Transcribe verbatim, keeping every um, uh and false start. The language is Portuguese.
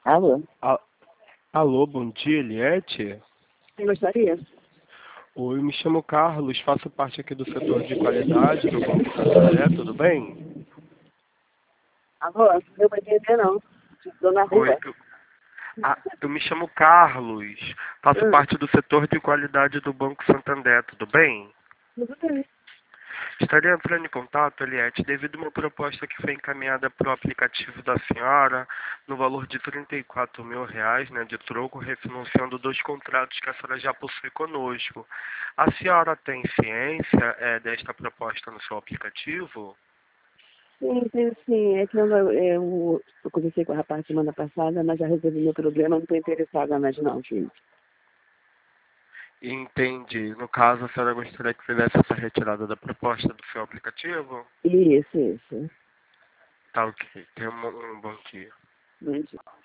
Alô? A- Alô, bom dia, Eliette? Quem gostaria? Oi, eu me chamo Carlos, faço parte aqui do setor de qualidade do Banco Santander, tudo bem? Alô? Não deu pra entender, não. Estou na Oi, rua. eu, ah, eu me chamo Carlos, faço Hum, parte do setor de qualidade do Banco Santander, tudo bem? tudo bem. Estaria entrando em contato, Eliette, devido a uma proposta que foi encaminhada para o aplicativo da senhora, no valor de trinta e quatro mil reais, né, de troco, refinanciando dois contratos que a senhora já possui conosco. A senhora tem ciência eh, desta proposta no seu aplicativo? Sim, sim, sim. É que eu, não- eu, eu conversei com a rapaz semana passada, mas já resolvi meu problema. Não estou interessada mais, não, gente. Entendi. No caso, a senhora gostaria que fizesse essa retirada da proposta do seu aplicativo? Isso, isso. Tá ok. Tenha um um bom dia. Bom dia.